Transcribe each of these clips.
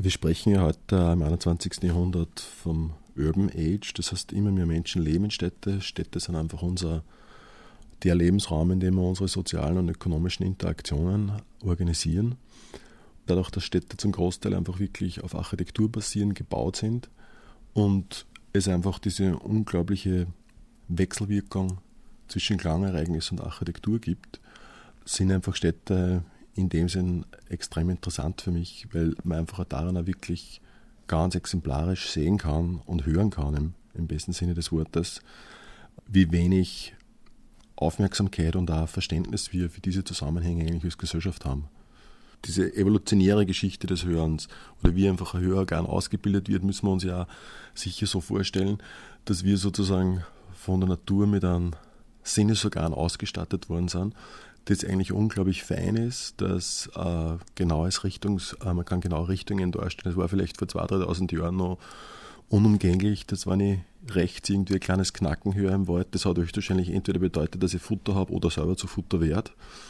Wir sprechen ja heute im 21. Jahrhundert vom Urban Age, das heißt immer mehr Menschen leben in Städte. Städte sind einfach der Lebensraum, in dem wir unsere sozialen und ökonomischen Interaktionen organisieren. Dadurch, dass Städte zum Großteil einfach wirklich auf Architektur basierend gebaut sind und es einfach diese unglaubliche Wechselwirkung zwischen Klangereignis und Architektur gibt, sind einfach Städte in dem Sinn extrem interessant für mich, weil man einfach daran auch wirklich ganz exemplarisch sehen kann und hören kann, im besten Sinne des Wortes, wie wenig Aufmerksamkeit und auch Verständnis wir für diese Zusammenhänge eigentlich als Gesellschaft haben. Diese evolutionäre Geschichte des Hörens oder wie einfach ein Hörorgan ausgebildet wird, müssen wir uns ja sicher so vorstellen, dass wir sozusagen von der Natur mit einem Sinnesorgan ausgestattet worden sind, das eigentlich unglaublich fein ist, dass man kann genaue Richtungen darstellen. Das war vielleicht vor 2.000, 3.000 Jahren noch unumgänglich, dass wenn ich rechts irgendwie ein kleines Knacken höre im Wald, das hat höchstwahrscheinlich entweder bedeutet, dass ich Futter habe oder selber zu Futter werde.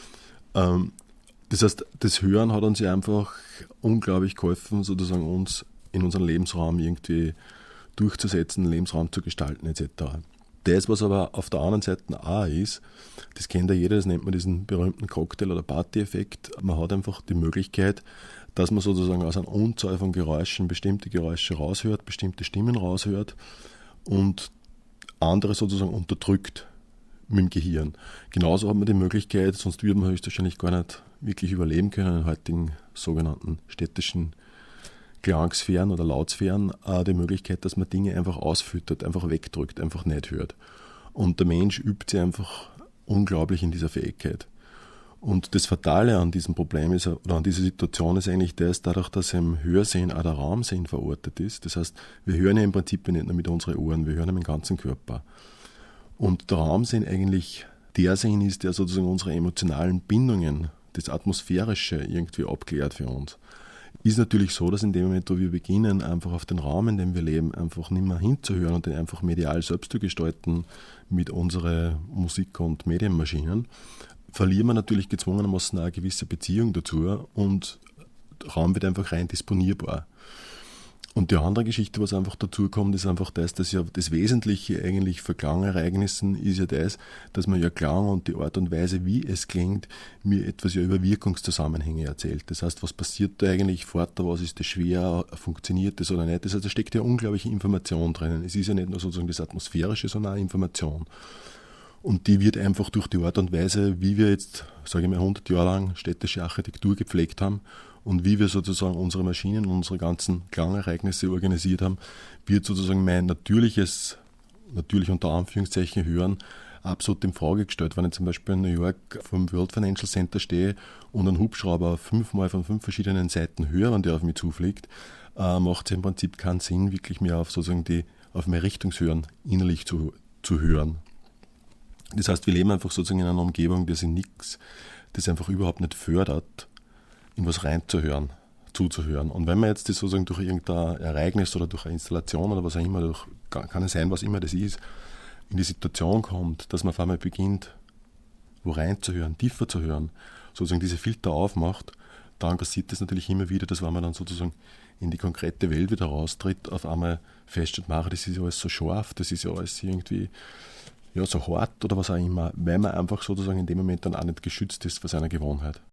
Das heißt, das Hören hat uns ja einfach unglaublich geholfen, sozusagen uns in unseren Lebensraum irgendwie durchzusetzen, Lebensraum zu gestalten etc. Das, was aber auf der anderen Seite auch ist, das kennt ja jeder, das nennt man diesen berühmten Cocktail- oder Party-Effekt. Man hat einfach die Möglichkeit, dass man sozusagen aus einer Unzahl von Geräuschen bestimmte Geräusche raushört, bestimmte Stimmen raushört und andere sozusagen unterdrückt mit dem Gehirn. Genauso hat man die Möglichkeit, sonst würde man höchstwahrscheinlich gar nicht wirklich überleben können in heutigen sogenannten städtischen Klangsphären oder Lautsphären, die Möglichkeit, dass man Dinge einfach ausfüttert, einfach wegdrückt, einfach nicht hört. Und der Mensch übt sich einfach unglaublich in dieser Fähigkeit. Und das Fatale an diesem Problem ist, oder an dieser Situation ist eigentlich das, dadurch, dass im Hörsehen auch der Raumsehen verortet ist. Das heißt, wir hören ja im Prinzip nicht nur mit unseren Ohren, wir hören ja mit dem ganzen Körper. Und der Raumsehen eigentlich der Sehen ist, der sozusagen unsere emotionalen Bindungen, das Atmosphärische irgendwie abklärt für uns. Ist natürlich so, dass in dem Moment, wo wir beginnen, einfach auf den Raum, in dem wir leben, einfach nicht mehr hinzuhören und den einfach medial selbst zu gestalten mit unseren Musik- und Medienmaschinen, verlieren wir natürlich gezwungenermaßen auch eine gewisse Beziehung dazu und der Raum wird einfach rein disponierbar. Und die andere Geschichte, was einfach dazu kommt, ist einfach das, dass ja das Wesentliche eigentlich für Klangereignissen ist ja das, dass man ja Klang und die Art und Weise, wie es klingt, mir etwas ja über Wirkungszusammenhänge erzählt. Das heißt, was passiert da eigentlich fort, was ist das schwer, funktioniert das oder nicht. Das heißt, da steckt ja unglaubliche Information drinnen. Es ist ja nicht nur sozusagen das Atmosphärische, sondern auch Information. Und die wird einfach durch die Art und Weise, wie wir jetzt, sage ich mal, 100 Jahre lang städtische Architektur gepflegt haben und wie wir sozusagen unsere Maschinen und unsere ganzen Klangereignisse organisiert haben, wird sozusagen mein natürlich unter Anführungszeichen Hören, absolut in Frage gestellt. Wenn ich zum Beispiel in New York vom World Financial Center stehe und einen Hubschrauber 5-mal von 5 verschiedenen Seiten höre, der auf mich zufliegt, macht es im Prinzip keinen Sinn, wirklich mehr auf mein Richtungshören innerlich zu hören. Das heißt, wir leben einfach sozusagen in einer Umgebung, das einfach überhaupt nicht fördert, in was reinzuhören, zuzuhören. Und wenn man jetzt das sozusagen durch irgendein Ereignis oder durch eine Installation oder was auch immer, kann es sein, was immer das ist, in die Situation kommt, dass man auf einmal beginnt, wo reinzuhören, tiefer zu hören, sozusagen diese Filter aufmacht, dann passiert das natürlich immer wieder, dass wenn man dann sozusagen in die konkrete Welt wieder raustritt, auf einmal feststellt, das ist ja alles so scharf, das ist ja alles irgendwie so hart oder was auch immer, weil man einfach sozusagen in dem Moment dann auch nicht geschützt ist vor seiner Gewohnheit.